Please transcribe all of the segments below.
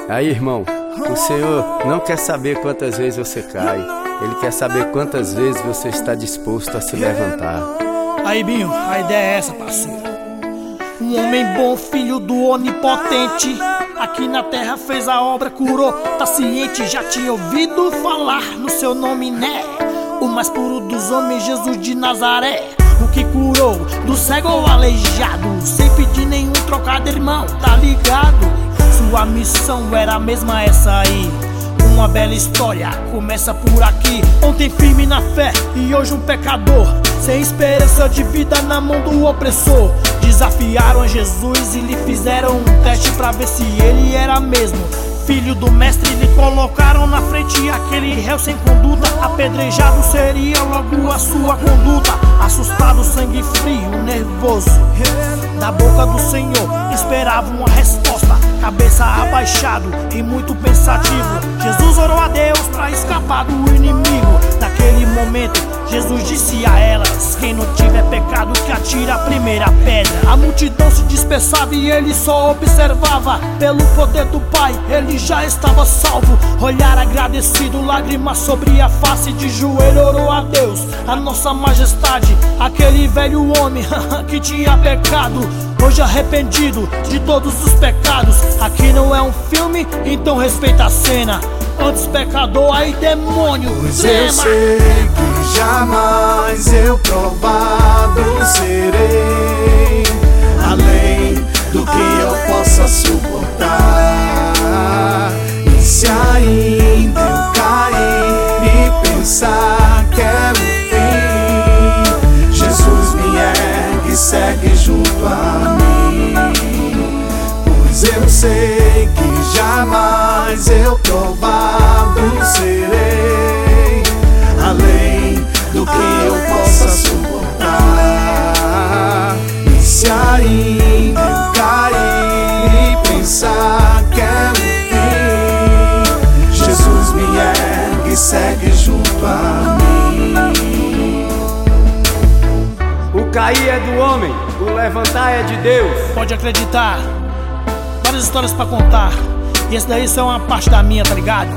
Aí, irmão, o Senhor não quer saber quantas vezes você cai. Ele quer saber quantas vezes você está disposto a se levantar. Aí, Binho, a ideia é essa, parceiro. Um homem bom, filho do onipotente, aqui na terra fez a obra, curou, tá ciente, já tinha ouvido falar no seu nome, né? O mais puro dos homens, Jesus de Nazaré. O que curou do cego ao aleijado, sem pedir nenhum trocado, irmão, tá ligado? Sua missão era a mesma, essa aí. Uma bela história, começa por aqui. Ontem firme na fé e hoje um pecador, sem esperança de vida na mão do opressor. Desafiaram a Jesus e lhe fizeram um teste pra ver se ele era mesmo filho do mestre. Lhe colocaram na frente aquele réu sem conduta, apedrejado seria logo a sua conduta. Assustado, sangue frio, nervoso, da boca do Senhor esperava uma resposta, cabeça abaixado e muito pensativo. Jesus orou a Deus pra escapar do inimigo. Naquele momento Jesus disse a elas: quem não tiver pecado que atire a primeira pedra. A multidão se dispersava e ele só observava. Pelo poder do Pai ele já estava salvo. Olhar agradecido, lágrimas sobre a face, de joelho orou a Deus, a nossa majestade. Aquele velho homem que tinha pecado, hoje arrependido de todos os pecados. Aqui não é um filme, então respeita a cena. Antes pecador, aí demônio. Pois eu sei que jamais eu provado serei, além do que eu possa suportar. E se ainda eu cair e pensar que é o fim, Jesus me ergue e segue junto a mim. Pois eu sei que jamais eu provado serei, além do que eu possa suportar. E se ainda eu cair e pensar que é o fim, Jesus me ergue e segue junto a mim. O cair é do homem, o levantar é de Deus. Pode acreditar, várias histórias pra contar, e esse daí só é uma parte da minha, tá ligado?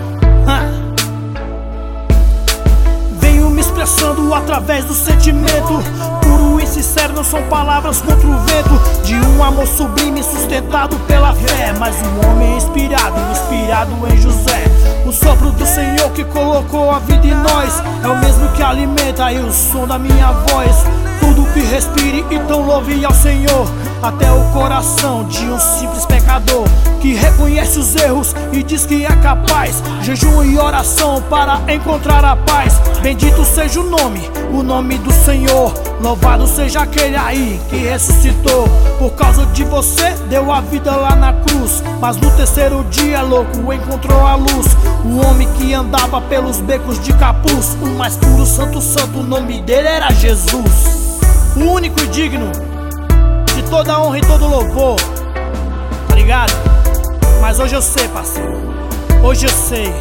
Venho me expressando através do sentimento puro e sincero, não são palavras contra o vento. De um amor sublime sustentado pela fé, mas um homem inspirado em José. O sopro do Senhor que colocou a vida em nós é o mesmo que alimenta e o som da minha voz. Tudo que respire, então louve ao Senhor. Até o coração de um simples pecador que reconhece os erros e diz que é capaz. Jejum e oração para encontrar a paz. Bendito seja o nome do Senhor. Louvado seja aquele aí que ressuscitou. Por causa de você deu a vida lá na cruz, mas no terceiro dia, louco, encontrou a luz. O homem que andava pelos becos de capuz, o mais puro, santo, o nome dele era Jesus. O único e digno de toda honra e todo louvor, tá ligado? Mas hoje eu sei, parceiro, hoje eu sei.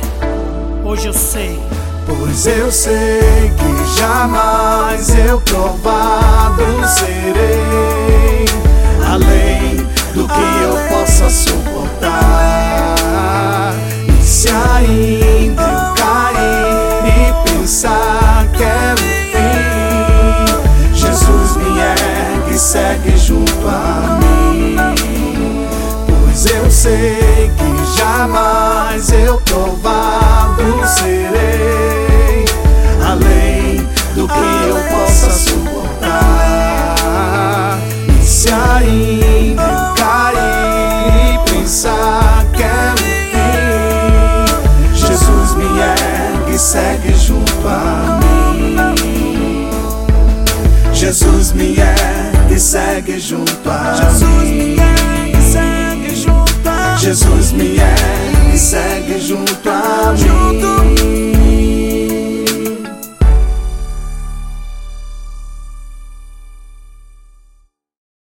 Pois eu sei que jamais eu provado serei, além do que eu possa suportar. E se ainda eu cair e pensar que é o fim, Jesus me ergue e segue junto a mim. Pois eu sei que jamais eu provado serei, além do que eu possa suportar. E se ainda eu cair e pensar que é o fim, Jesus me ergue e segue junto a mim. Jesus me ergue e segue junto a mim. Jesus me ergue e segue junto a mim.